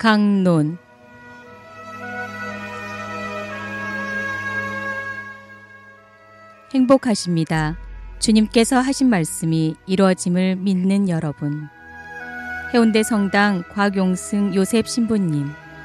강론. 행복하십니다. 주님께서 하신 말씀이 이루어짐을 믿는 여러분. 해운대 성당 곽용승 요셉 신부님.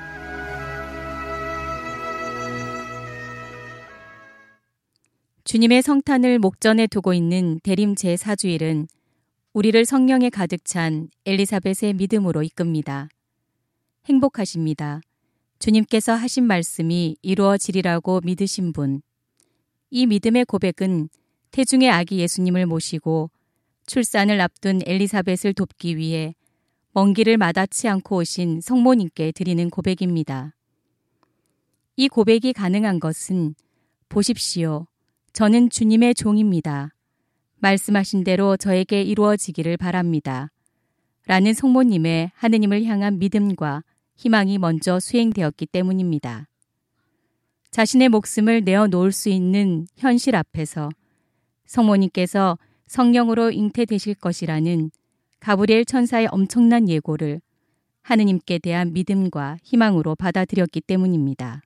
주님의 성탄을 목전에 두고 있는 대림 제4주일은 우리를 성령에 가득 찬 엘리사벳의 믿음으로 이끕니다. 행복하십니다. 주님께서 하신 말씀이 이루어지리라고 믿으신 분. 이 믿음의 고백은 태중의 아기 예수님을 모시고 출산을 앞둔 엘리사벳을 돕기 위해 먼 길을 마다치 않고 오신 성모님께 드리는 고백입니다. 이 고백이 가능한 것은 보십시오. 저는 주님의 종입니다. 말씀하신 대로 저에게 이루어지기를 바랍니다. 라는 성모님의 하느님을 향한 믿음과 희망이 먼저 수행되었기 때문입니다. 자신의 목숨을 내어놓을 수 있는 현실 앞에서 성모님께서 성령으로 잉태되실 것이라는 가브리엘 천사의 엄청난 예고를 하느님께 대한 믿음과 희망으로 받아들였기 때문입니다.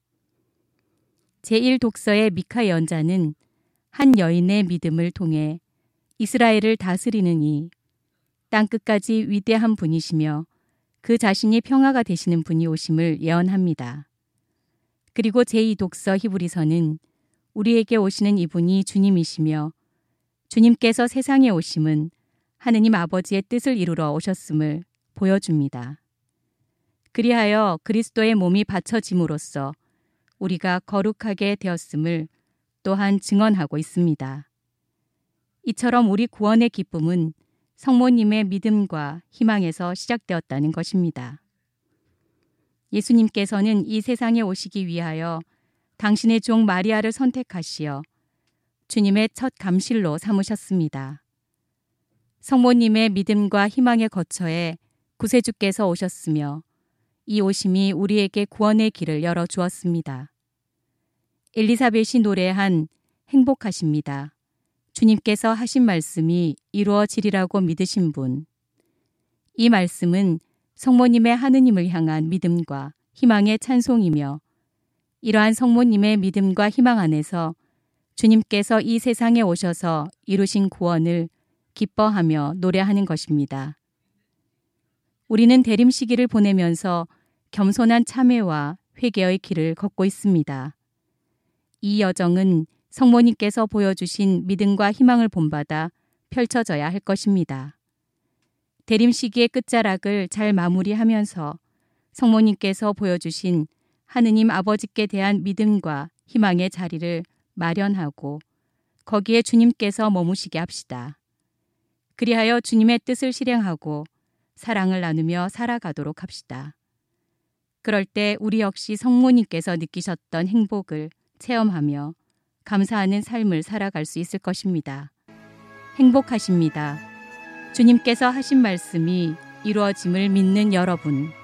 제1독서의 미카 예언자는 한 여인의 믿음을 통해 이스라엘을 다스리는 이 땅끝까지 위대한 분이시며 그 자신이 평화가 되시는 분이 오심을 예언합니다. 그리고 제2독서 히브리서는 우리에게 오시는 이분이 주님이시며 주님께서 세상에 오심은 하느님 아버지의 뜻을 이루러 오셨음을 보여줍니다. 그리하여 그리스도의 몸이 바쳐짐으로써 우리가 거룩하게 되었음을 또한 증언하고 있습니다. 이처럼 우리 구원의 기쁨은 성모님의 믿음과 희망에서 시작되었다는 것입니다. 예수님께서는 이 세상에 오시기 위하여 당신의 종 마리아를 선택하시어 주님의 첫 감실로 삼으셨습니다. 성모님의 믿음과 희망의 거처에 구세주께서 오셨으며 이 오심이 우리에게 구원의 길을 열어주었습니다. 엘리사벳이 노래한 행복하십니다. 주님께서 하신 말씀이 이루어지리라고 믿으신 분. 이 말씀은 성모님의 하느님을 향한 믿음과 희망의 찬송이며 이러한 성모님의 믿음과 희망 안에서 주님께서 이 세상에 오셔서 이루신 구원을 기뻐하며 노래하는 것입니다. 우리는 대림 시기를 보내면서 겸손한 참회와 회개의 길을 걷고 있습니다. 이 여정은 성모님께서 보여주신 믿음과 희망을 본받아 펼쳐져야 할 것입니다. 대림 시기의 끝자락을 잘 마무리하면서 성모님께서 보여주신 하느님 아버지께 대한 믿음과 희망의 자리를 마련하고 거기에 주님께서 머무시게 합시다. 그리하여 주님의 뜻을 실행하고 사랑을 나누며 살아가도록 합시다. 그럴 때 우리 역시 성모님께서 느끼셨던 행복을 체험하며 감사하는 삶을 살아갈 수 있을 것입니다. 행복하십니다. 주님께서 하신 말씀이 이루어짐을 믿는 여러분.